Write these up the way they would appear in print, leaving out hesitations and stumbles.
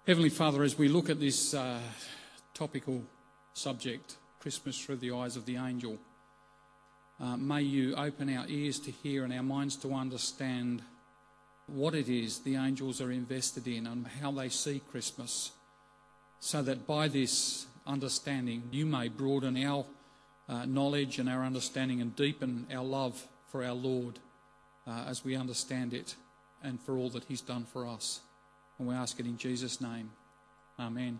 Heavenly Father, as we look at this topical subject, Christmas through the eyes of the angel, may you open our ears to hear and our minds to understand what it is the angels are invested in and how they see Christmas, so that by this understanding you may broaden our knowledge and our understanding and deepen our love for our Lord as we understand it and for all that He's done for us. And we ask it in Jesus' name. Amen.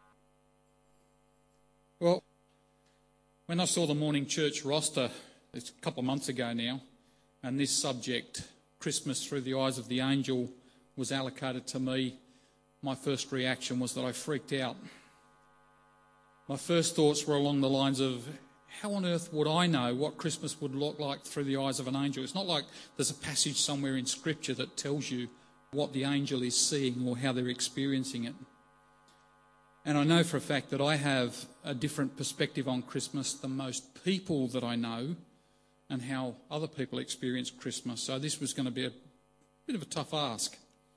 Well, when I saw the morning church roster, it's a couple of months ago now, and this subject, Christmas through the eyes of the angel, was allocated to me, my first reaction was that I freaked out. My first thoughts were along the lines of, how on earth would I know what Christmas would look like through the eyes of an angel? It's not like there's a passage somewhere in Scripture that tells you what the angel is seeing or how they're experiencing it. And I know for a fact that I have a different perspective on Christmas than most people that I know and how other people experience Christmas. So this was going to be a bit of a tough ask.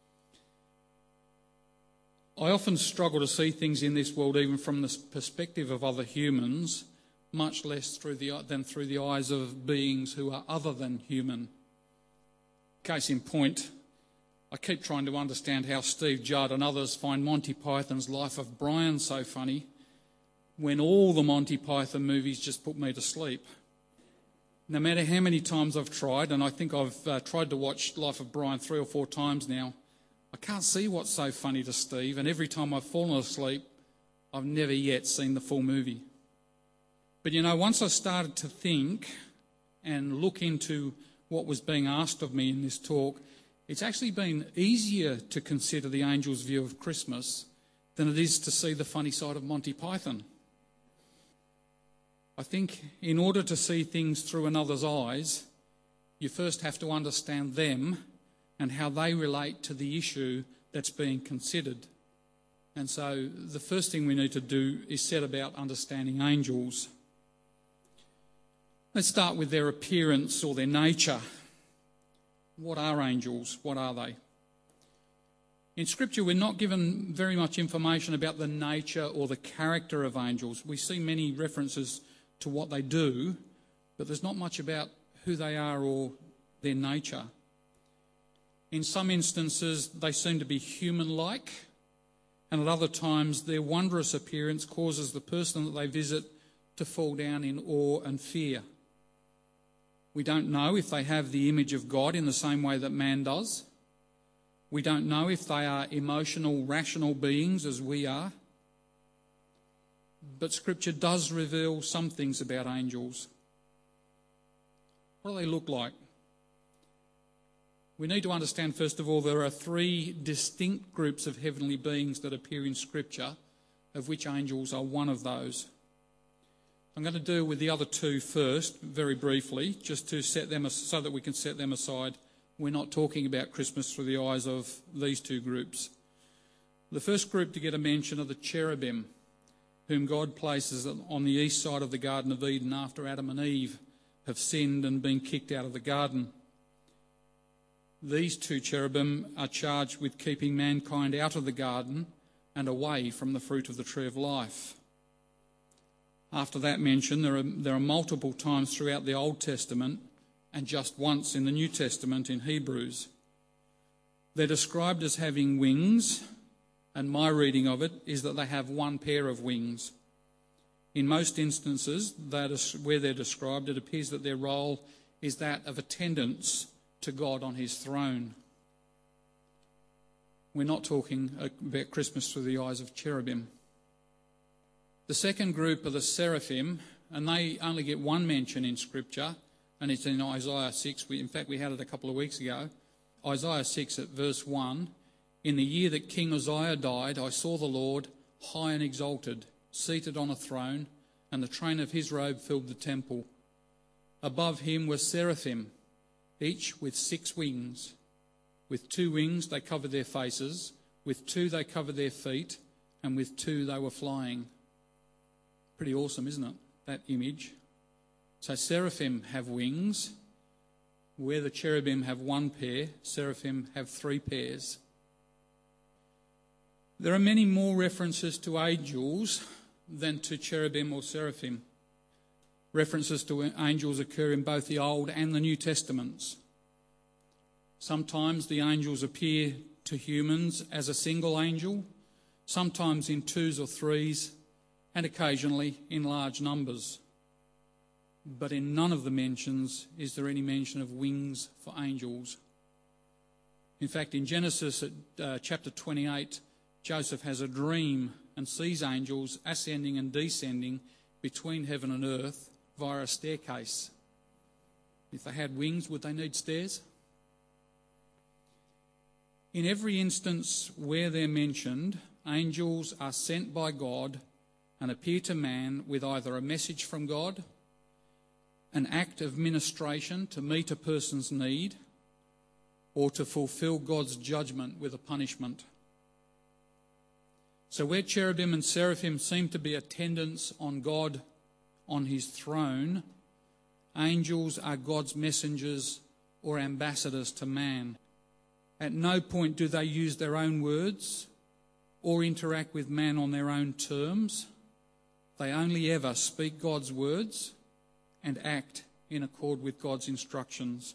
I often struggle to see things in this world even from the perspective of other humans, much less through the eyes of beings who are other than human. Case in point, I keep trying to understand how Steve Judd and others find Monty Python's Life of Brian so funny when all the Monty Python movies just put me to sleep. No matter how many times I've tried, and I think I've tried to watch Life of Brian 3 or 4 times now, I can't see what's so funny to Steve, and every time I've fallen asleep, I've never yet seen the full movie. But you know, once I started to think and look into what was being asked of me in this talk, it's actually been easier to consider the angel's view of Christmas than it is to see the funny side of Monty Python. I think in order to see things through another's eyes, you first have to understand them and how they relate to the issue that's being considered. And so the first thing we need to do is set about understanding angels. Let's start with their appearance or their nature. What are angels? What are they? In Scripture, we're not given very much information about the nature or the character of angels. We see many references to what they do, but there's not much about who they are or their nature. In some instances, they seem to be human-like, and at other times, their wondrous appearance causes the person that they visit to fall down in awe and fear. We don't know if they have the image of God in the same way that man does. We don't know if they are emotional, rational beings as we are. But Scripture does reveal some things about angels. What do they look like? We need to understand, first of all, there are 3 distinct groups of heavenly beings that appear in Scripture, of which angels are one of those. I'm going to deal with the other 2 first, very briefly, just to set them so that we can set them aside. We're not talking about Christmas through the eyes of these 2 groups. The first group to get a mention are the cherubim, whom God places on the east side of the Garden of Eden after Adam and Eve have sinned and been kicked out of the garden. These 2 cherubim are charged with keeping mankind out of the garden and away from the fruit of the tree of life. After that mention, there are multiple times throughout the Old Testament and just once in the New Testament in Hebrews. They're described as having wings, and my reading of it is that they have 1 pair of wings. In most instances, where they're described, it appears that their role is that of attendance to God on His throne. We're not talking about Christmas through the eyes of cherubim. The second group are the seraphim, and they only get 1 mention in Scripture, and it's in Isaiah 6. In fact, we had it a couple of weeks ago. Isaiah 6 at verse 1. In the year that King Uzziah died, I saw the Lord high and exalted, seated on a throne, and the train of his robe filled the temple. Above him were seraphim, each with 6 wings. With 2 wings they covered their faces, with 2 they covered their feet, and with 2 they were flying. Pretty awesome, isn't it, that image? So seraphim have wings. Where the cherubim have 1 pair, seraphim have 3 pairs. There are many more references to angels than to cherubim or seraphim. References to angels occur in both the Old and the New Testaments. Sometimes the angels appear to humans as a single angel, sometimes in twos or threes, and occasionally in large numbers. But in none of the mentions is there any mention of wings for angels. In fact, in Genesis chapter 28, Joseph has a dream and sees angels ascending and descending between heaven and earth via a staircase. If they had wings, would they need stairs? In every instance where they're mentioned, angels are sent by God and appear to man with either a message from God, an act of ministration to meet a person's need, or to fulfill God's judgment with a punishment. So where cherubim and seraphim seem to be attendants on God on his throne, angels are God's messengers or ambassadors to man. At no point do they use their own words or interact with man on their own terms. They only ever speak God's words and act in accord with God's instructions.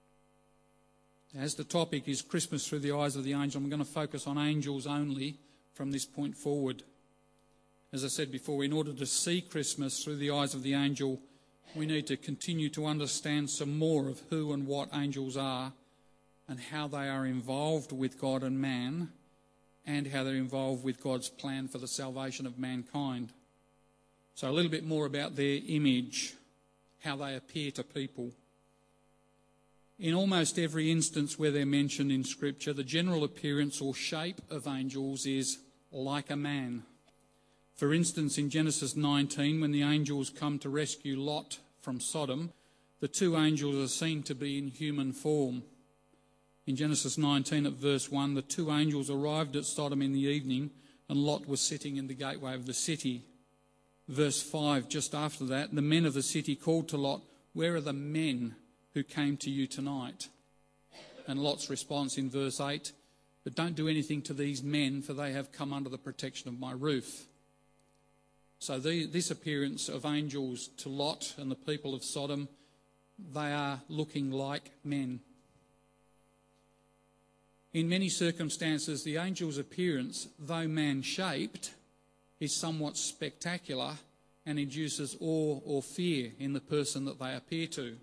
As the topic is Christmas through the eyes of the angel, I'm going to focus on angels only from this point forward. As I said before, in order to see Christmas through the eyes of the angel, we need to continue to understand some more of who and what angels are and how they are involved with God and man, and how they're involved with God's plan for the salvation of mankind. So a little bit more about their image, how they appear to people. In almost every instance where they're mentioned in Scripture, the general appearance or shape of angels is like a man. For instance, in Genesis 19, when the angels come to rescue Lot from Sodom, the two angels are seen to be in human form. In Genesis 19 at verse 1, the two angels arrived at Sodom in the evening, and Lot was sitting in the gateway of the city. Verse 5, just after that, the men of the city called to Lot, "Where are the men who came to you tonight?" And Lot's response in verse 8, "But don't do anything to these men, for they have come under the protection of my roof." So this appearance of angels to Lot and the people of Sodom, they are looking like men. In many circumstances, the angel's appearance, though man-shaped, is somewhat spectacular and induces awe or fear in the person that they appear to.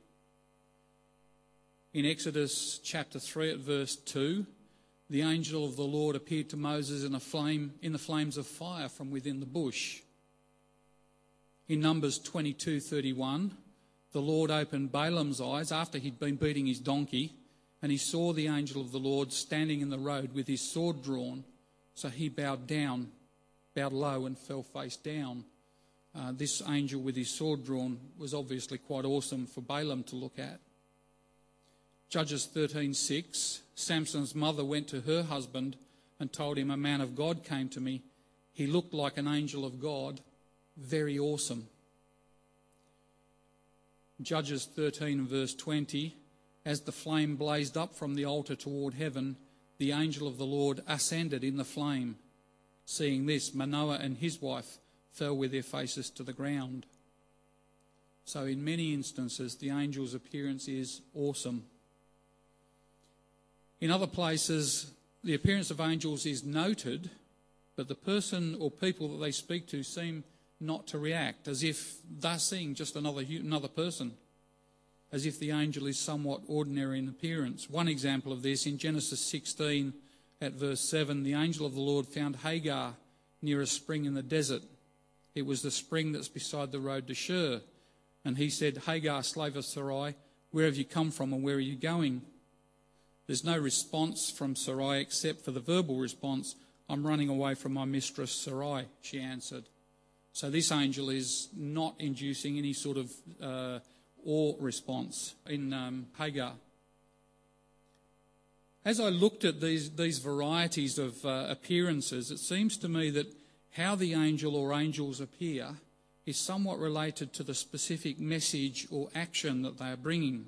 In Exodus chapter 3 at verse 2, the angel of the Lord appeared to Moses in the flames of fire from within the bush. In Numbers 22:31, the Lord opened Balaam's eyes after he'd been beating his donkey, and he saw the angel of the Lord standing in the road with his sword drawn. So he bowed low and fell face down. This angel with his sword drawn was obviously quite awesome for Balaam to look at. Judges 13:6, Samson's mother went to her husband and told him, "A man of God came to me. He looked like an angel of God, very awesome." Judges 13 verse 20, as the flame blazed up from the altar toward heaven, the angel of the Lord ascended in the flame. Seeing this, Manoah and his wife fell with their faces to the ground. So in many instances, the angel's appearance is awesome. In other places, the appearance of angels is noted, but the person or people that they speak to seem not to react, as if they're seeing just another person, as if the angel is somewhat ordinary in appearance. One example of this, in Genesis 16 at verse 7, the angel of the Lord found Hagar near a spring in the desert. It was the spring that's beside the road to Shur. And he said, "Hagar, slave of Sarai, where have you come from and where are you going?" There's no response from Sarai except for the verbal response, "I'm running away from my mistress Sarai," she answered. So this angel is not inducing any sort of awe response in Hagar. As I looked at these varieties of appearances, it seems to me that how the angel or angels appear is somewhat related to the specific message or action that they are bringing.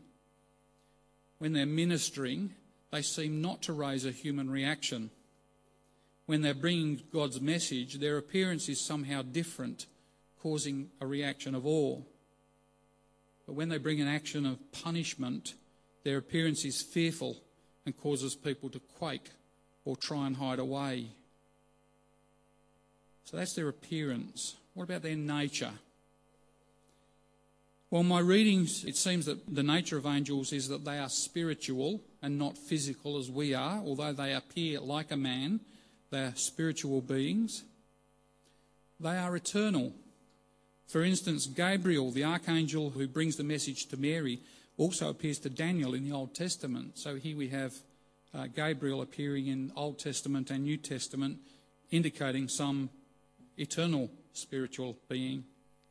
When they're ministering, they seem not to raise a human reaction. when they're bringing God's message, their appearance is somehow different, causing a reaction of awe. But when they bring an action of punishment, their appearance is fearful and causes people to quake or try and hide away. So that's their appearance. What about their nature? Well, my readings, it seems that the nature of angels is that they are spiritual and not physical as we are. Although they appear like a man, they are spiritual beings. They are eternal. For instance, Gabriel, the archangel who brings the message to Mary, also appears to Daniel in the Old Testament. So here we have Gabriel appearing in Old Testament and New Testament, indicating some eternal spiritual being.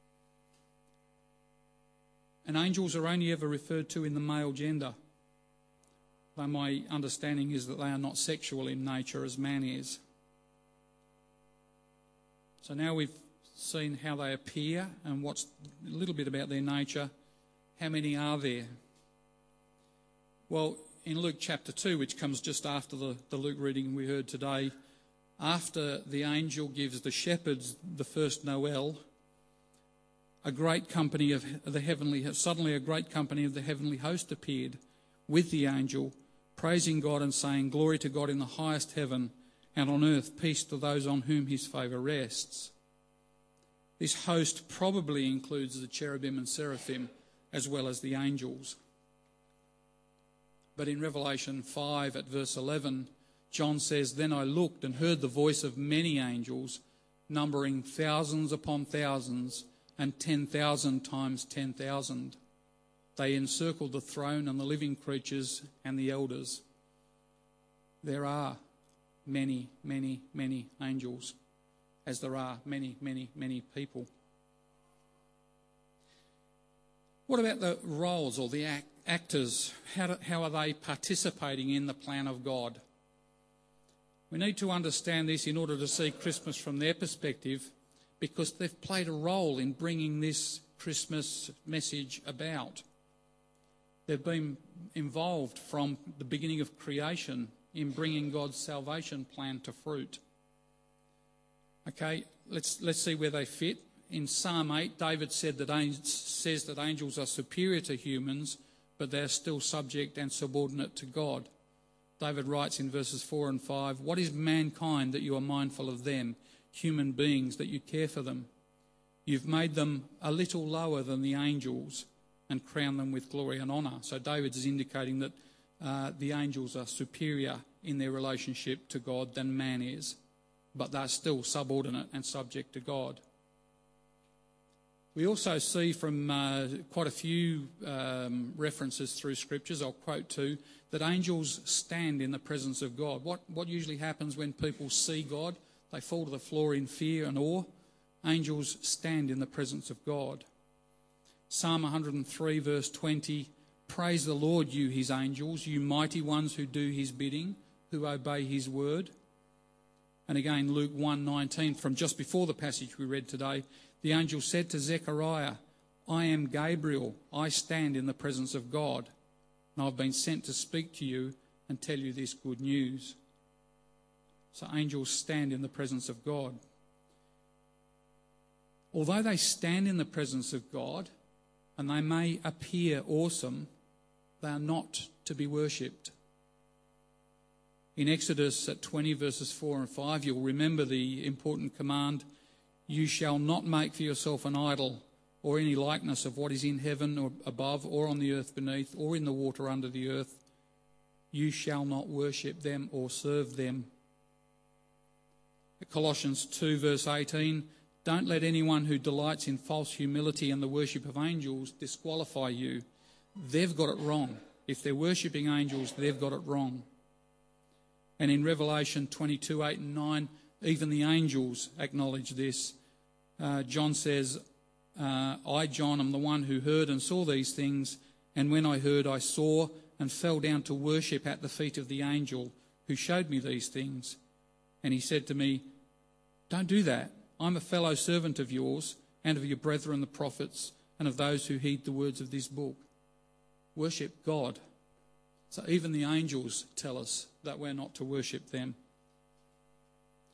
And angels are only ever referred to in the male gender, though my understanding is that they are not sexual in nature as man is. So now we've seen how they appear and what's a little bit about their nature. How many are there? Well, in Luke chapter 2, which comes just after the Luke reading we heard today, after the angel gives the shepherds the first Noel, a great company of the heavenly host appeared with the angel, praising God and saying, "Glory to God in the highest heaven, and on earth peace to those on whom his favour rests." This host probably includes the cherubim and seraphim as well as the angels. But in Revelation 5 at verse 11, John says, "Then I looked and heard the voice of many angels, numbering thousands upon thousands, and 10,000 times 10,000. They encircled the throne and the living creatures and the elders." There are many, many, many angels, as there are many, many, many people. What about the roles or the actors? How are they participating in the plan of God? We need to understand this in order to see Christmas from their perspective, because they've played a role in bringing this Christmas message about. They've been involved from the beginning of creation in bringing God's salvation plan to fruit. Okay, let's see where they fit. In Psalm 8, David says that angels are superior to humans, but they're still subject and subordinate to God. David writes in verses 4 and 5, "What is mankind that you are mindful of them, human beings that you care for them? You've made them a little lower than the angels and crowned them with glory and honour." So David is indicating that the angels are superior in their relationship to God than man is, but they're still subordinate and subject to God. We also see from quite a few references through scriptures, I'll quote two, that angels stand in the presence of God. What usually happens when people see God? They fall to the floor in fear and awe. Angels stand in the presence of God. Psalm 103 verse 20, "Praise the Lord, you his angels, you mighty ones who do his bidding, who obey his word." And again, Luke 1:19, from just before the passage we read today, the angel said to Zechariah, "I am Gabriel, I stand in the presence of God, and I've been sent to speak to you and tell you this good news." So angels stand in the presence of God. Although they stand in the presence of God, and they may appear awesome, they are not to be worshipped. In Exodus at 20 verses 4 and 5, you'll remember the important command, "You shall not make for yourself an idol or any likeness of what is in heaven or above or on the earth beneath or in the water under the earth. You shall not worship them or serve them." Colossians 2 verse 18, "Don't let anyone who delights in false humility and the worship of angels disqualify you." They've got it wrong. If they're worshipping angels, they've got it wrong. And in Revelation 22, 8 and 9, even the angels acknowledge this. John says, "I, John, am the one who heard and saw these things, and when I heard, I saw and fell down to worship at the feet of the angel who showed me these things. And he said to me, 'Don't do that. I'm a fellow servant of yours and of your brethren the prophets and of those who heed the words of this book.'" Worship God. So even the angels tell us that we're not to worship them.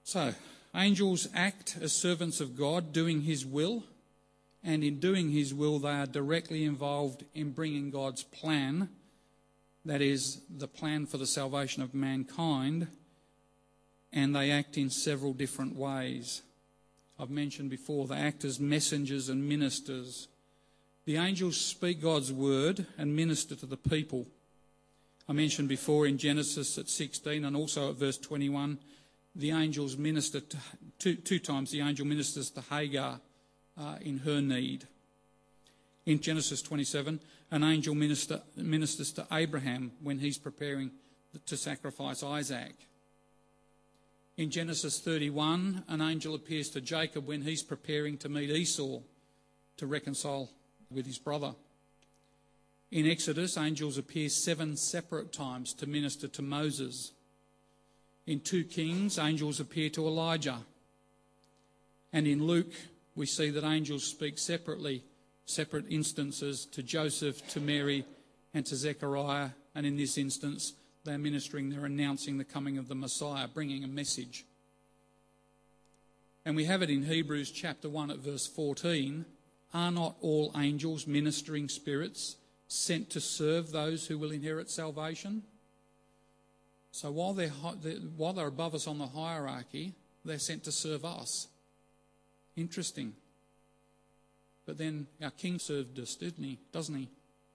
So, angels act as servants of God, doing his will, and in doing his will they are directly involved in bringing God's plan, that is, the plan for the salvation of mankind, and they act in several different ways. I've mentioned before, they act as messengers and ministers. The angels speak God's word and minister to the people. I mentioned before in Genesis at 16 and also at verse 21, the angels minister two times the angel ministers to Hagar in her need. In Genesis 27, an angel ministers to Abraham when he's preparing to sacrifice Isaac. In Genesis 31, an angel appears to Jacob when he's preparing to meet Esau to reconcile with his brother. In Exodus, angels appear 7 separate times to minister to Moses. In 2 Kings, angels appear to Elijah. And in Luke, we see that angels speak separate instances to Joseph, to Mary, and to Zechariah. And in this instance, they're ministering, they're announcing the coming of the Messiah, bringing a message. And we have it in Hebrews chapter 1 at verse 14. Are not all angels ministering spirits sent to serve those who will inherit salvation? So while they're above us on the hierarchy, they're sent to serve us. Interesting. But then our King served us, doesn't he?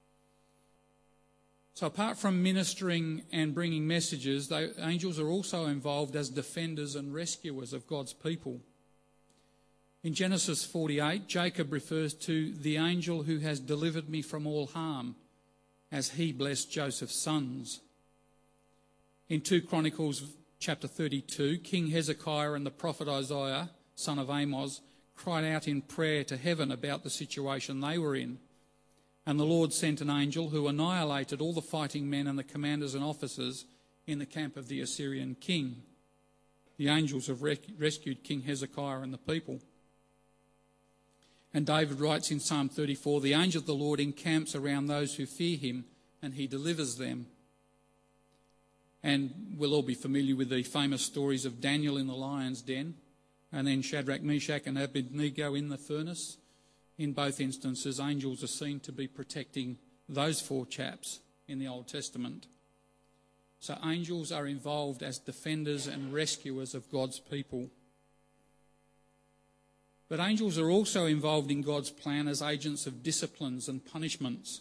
So apart from ministering and bringing messages, angels are also involved as defenders and rescuers of God's people. In Genesis 48, Jacob refers to the angel who has delivered me from all harm, as he blessed Joseph's sons. In 2 Chronicles chapter 32, King Hezekiah and the prophet Isaiah, son of Amos, cried out in prayer to heaven about the situation they were in. And the Lord sent an angel who annihilated all the fighting men and the commanders and officers in the camp of the Assyrian king. The angels have rescued King Hezekiah and the people. And David writes in Psalm 34, the angel of the Lord encamps around those who fear him, and he delivers them. And we'll all be familiar with the famous stories of Daniel in the lion's den, and then Shadrach, Meshach and Abednego in the furnace. In both instances, angels are seen to be protecting those 4 chaps in the Old Testament. So angels are involved as defenders and rescuers of God's people. But angels are also involved in God's plan as agents of disciplines and punishments.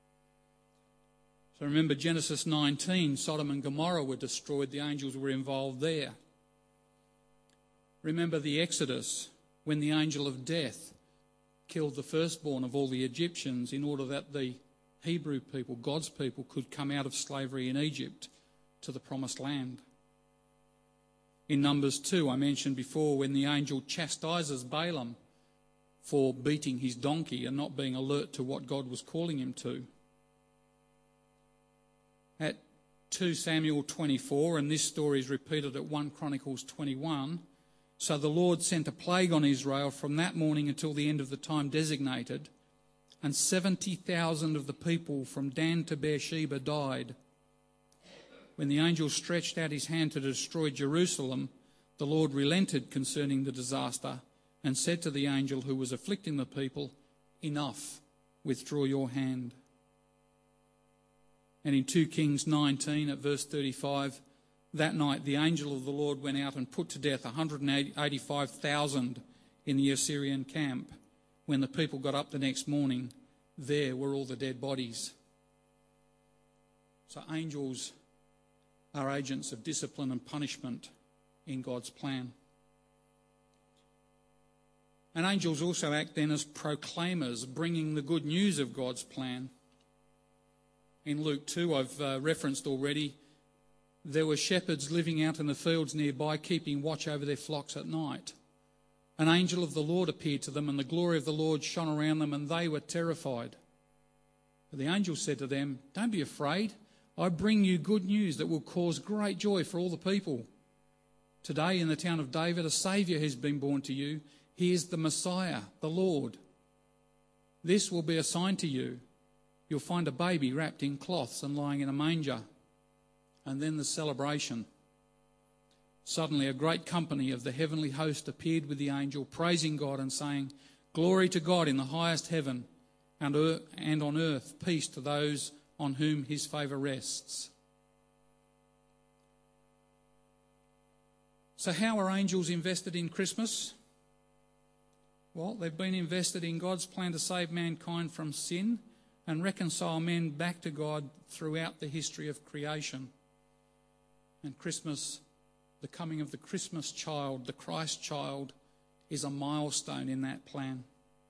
So remember Genesis 19, Sodom and Gomorrah were destroyed, the angels were involved there. Remember the Exodus, when the angel of death killed the firstborn of all the Egyptians in order that the Hebrew people, God's people, could come out of slavery in Egypt to the promised land. In Numbers 2, I mentioned before, when the angel chastises Balaam for beating his donkey and not being alert to what God was calling him to. At 2 Samuel 24, and this story is repeated at 1 Chronicles 21, so the Lord sent a plague on Israel from that morning until the end of the time designated, and 70,000 of the people from Dan to Beersheba died. When the angel stretched out his hand to destroy Jerusalem, the Lord relented concerning the disaster and said to the angel who was afflicting the people, enough, withdraw your hand. And in 2 Kings 19 at verse 35, that night the angel of the Lord went out and put to death 185,000 in the Assyrian camp. When the people got up the next morning, there were all the dead bodies. So angels are agents of discipline and punishment in God's plan. And angels also act then as proclaimers, bringing the good news of God's plan. In Luke 2, I've referenced already, there were shepherds living out in the fields nearby, keeping watch over their flocks at night. An angel of the Lord appeared to them, and the glory of the Lord shone around them, and they were terrified. But the angel said to them, don't be afraid. I bring you good news that will cause great joy for all the people. Today in the town of David, a Saviour has been born to you. He is the Messiah, the Lord. This will be a sign to you. You'll find a baby wrapped in cloths and lying in a manger. And then the celebration. Suddenly a great company of the heavenly host appeared with the angel, praising God and saying, "Glory to God in the highest heaven, and on earth peace to those on whom his favour rests." So how are angels invested in Christmas? Well, they've been invested in God's plan to save mankind from sin and reconcile men back to God throughout the history of creation. And Christmas, the coming of the Christmas child, the Christ child, is a milestone in that plan.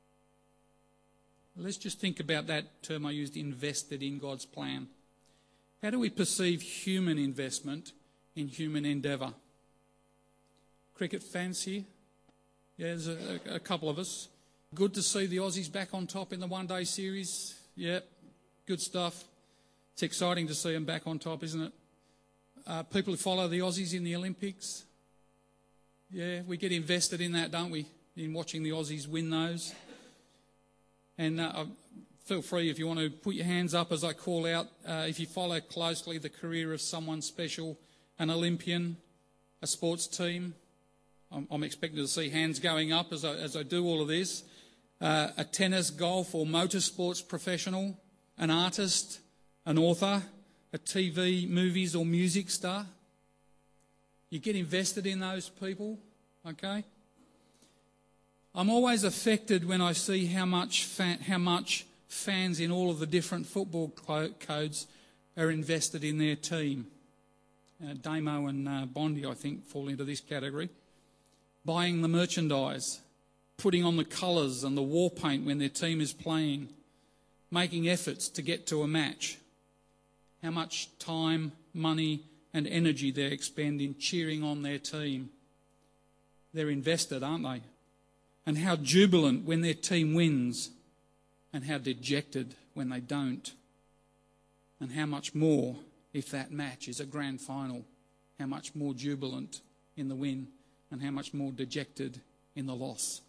Let's just think about that term I used, invested in God's plan. How do we perceive human investment in human endeavour? Cricket fans here? Yeah, there's a couple of us. Good to see the Aussies back on top in the one-day series. Yeah, good stuff. It's exciting to see them back on top, isn't it? People who follow the Aussies in the Olympics. Yeah, we get invested in that, don't we? In watching the Aussies win those. And feel free if you want to put your hands up as I call out. If you follow closely the career of someone special, an Olympian, a sports team, I'm expecting to see hands going up as I do all of this. A tennis, golf or motorsports professional, an artist, an author, a TV, movies or music star. You get invested in those people, okay? I'm always affected when I see how much fans in all of the different football codes are invested in their team. Damo and Bondi, I think, fall into this category. Buying the merchandise, putting on the colours and the war paint when their team is playing, making efforts to get to a match. How much time, money and energy they expend in cheering on their team. They're invested, aren't they? And how jubilant when their team wins, and how dejected when they don't. And how much more if that match is a grand final. How much more jubilant in the win, and how much more dejected in the loss.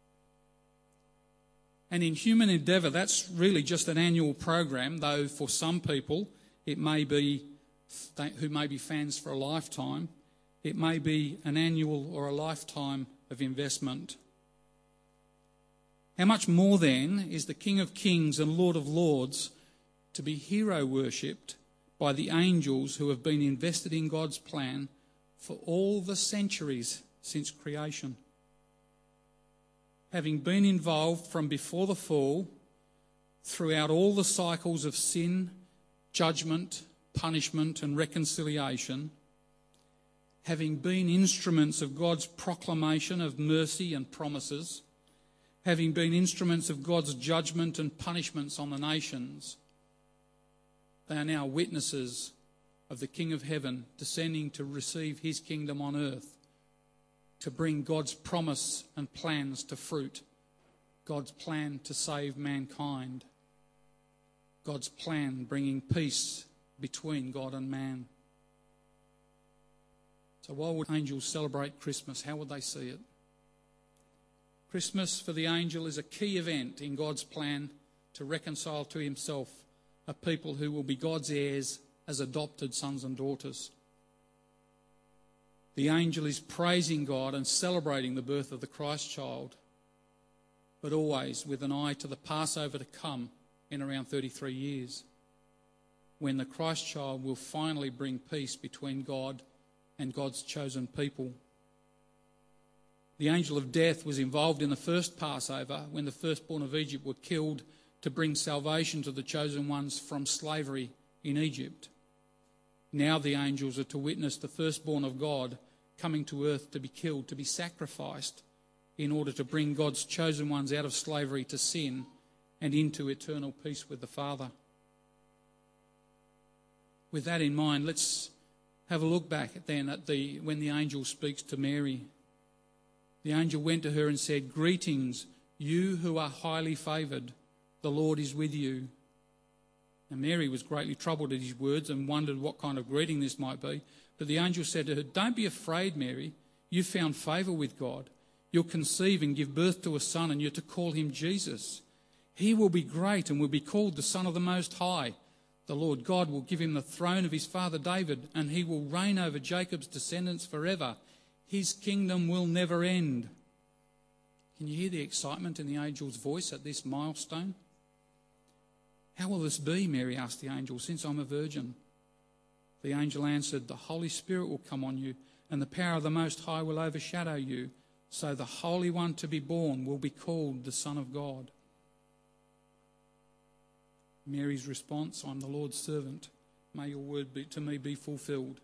And in human endeavour, that's really just an annual program, though for some people it may be, who may be fans for a lifetime, it may be an annual or a lifetime of investment. How much more then is the King of Kings and Lord of Lords to be hero worshipped by the angels who have been invested in God's plan for all the centuries since creation? Having been involved from before the fall throughout all the cycles of sin, judgment, punishment and reconciliation, having been instruments of God's proclamation of mercy and promises, having been instruments of God's judgment and punishments on the nations, they are now witnesses of the King of Heaven descending to receive his kingdom on earth, to bring God's promise and plans to fruit, God's plan to save mankind, God's plan bringing peace between God and man. So why would angels celebrate Christmas? How would they see it? Christmas for the angel is a key event in God's plan to reconcile to himself a people who will be God's heirs as adopted sons and daughters. The angel is praising God and celebrating the birth of the Christ child, but always with an eye to the Passover to come in around 33 years, when the Christ child will finally bring peace between God and God's chosen people. The angel of death was involved in the first Passover when the firstborn of Egypt were killed to bring salvation to the chosen ones from slavery in Egypt. Now the angels are to witness the firstborn of God coming to earth to be killed, to be sacrificed, in order to bring God's chosen ones out of slavery to sin and into eternal peace with the Father. With that in mind, let's have a look back then at when the angel speaks to Mary. The angel went to her and said, "Greetings, you who are highly favoured. The Lord is with you." And Mary was greatly troubled at his words and wondered what kind of greeting this might be. But the angel said to her, "Don't be afraid, Mary. You've found favour with God. You'll conceive and give birth to a son, and you're to call him Jesus. He will be great and will be called the Son of the Most High. The Lord God will give him the throne of his father David, and he will reign over Jacob's descendants forever. His kingdom will never end." Can you hear the excitement in the angel's voice at this milestone? "How will this be?" Mary asked the angel, "since I'm a virgin?" The angel answered, "The Holy Spirit will come on you, and the power of the Most High will overshadow you. So the Holy One to be born will be called the Son of God." Mary's response, "I'm the Lord's servant. May your word to me be fulfilled."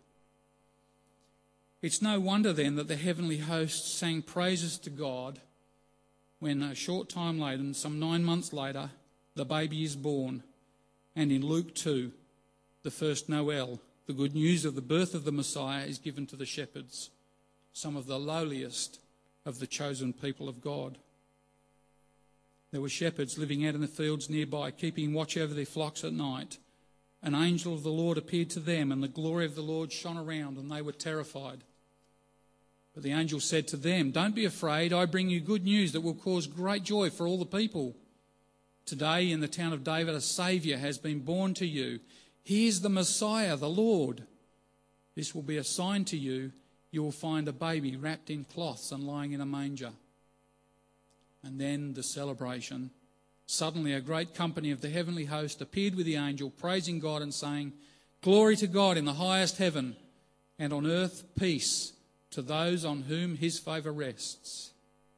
It's no wonder then that the heavenly host sang praises to God when a short time later, and some 9 months later, the baby is born. And in Luke 2, the first Noel, the good news of the birth of the Messiah is given to the shepherds, some of the lowliest of the chosen people of God. There were shepherds living out in the fields nearby, keeping watch over their flocks at night. An angel of the Lord appeared to them, and the glory of the Lord shone around, and they were terrified. But the angel said to them, "Don't be afraid. I bring you good news that will cause great joy for all the people. Today in the town of David a Saviour has been born to you. He is the Messiah, the Lord. This will be a sign to you. You will find a baby wrapped in cloths and lying in a manger." And then the celebration. Suddenly a great company of the heavenly host appeared with the angel, praising God and saying, "Glory to God in the highest heaven, and on earth peace to those on whom his favour rests."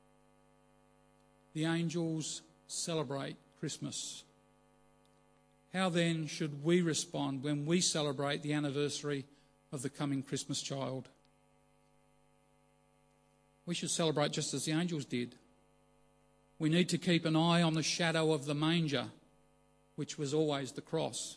The angels celebrate Christmas. How then should we respond when we celebrate the anniversary of the coming Christmas child? We should celebrate just as the angels did. We need to keep an eye on the shadow of the manger, which was always the cross.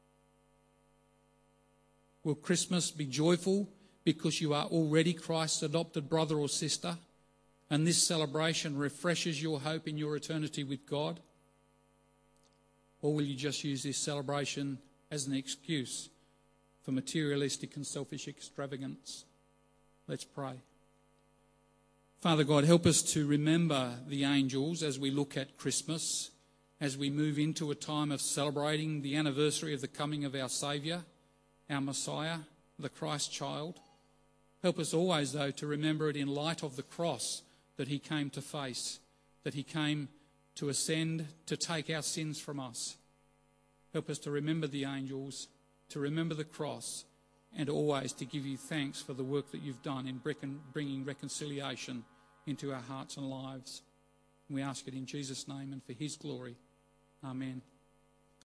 Will Christmas be joyful because you are already Christ's adopted brother or sister, and this celebration refreshes your hope in your eternity with God? Or will you just use this celebration as an excuse for materialistic and selfish extravagance? Let's pray. Father God, help us to remember the angels as we look at Christmas, as we move into a time of celebrating the anniversary of the coming of our Saviour, our Messiah, the Christ child. Help us always, though, to remember it in light of the cross that he came to face, that he came to ascend to take our sins from us. Help us to remember the angels, to remember the cross, and always to give you thanks for the work that you've done in bringing reconciliation into our hearts and lives. We ask it in Jesus' name and for his glory. Amen.